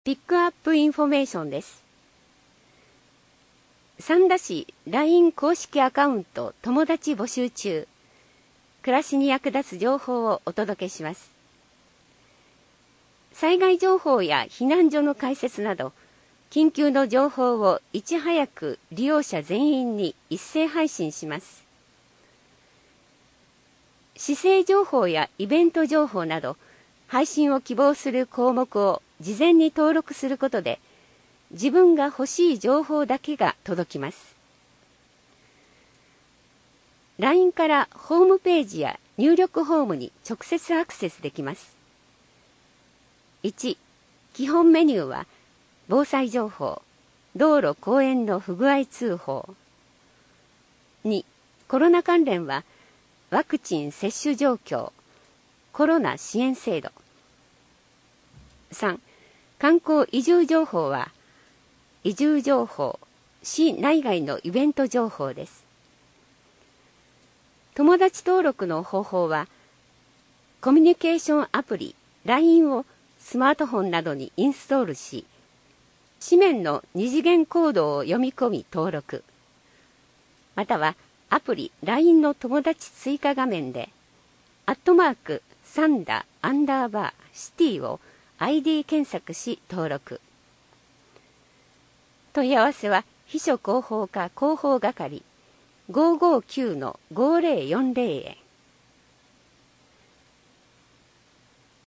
ピックアップインフォメーションです。三田市 LINE 公式アカウント友達募集中。暮らしに役立つ情報をお届けします。災害情報や避難所の開設など、緊急の情報をいち早く利用者全員に一斉配信します。市政情報やイベント情報など、配信を希望する項目を事前に登録することで、自分が欲しい情報だけが届きます。LINE からホームページや入力フォームに直接アクセスできます。1、基本メニューは、防災情報、道路・公園の不具合通報。2、コロナ関連は、ワクチン接種状況、コロナ支援制度。3、観光移住情報は、移住情報、市内外のイベント情報です。友達登録の方法は、コミュニケーションアプリ LINE をスマートフォンなどにインストールし、紙面の二次元コードを読み込み登録。またはアプリ LINE の友達追加画面で、サンダ_シティを ID 検索し登録。問い合わせは秘書広報課広報係559-5040へ。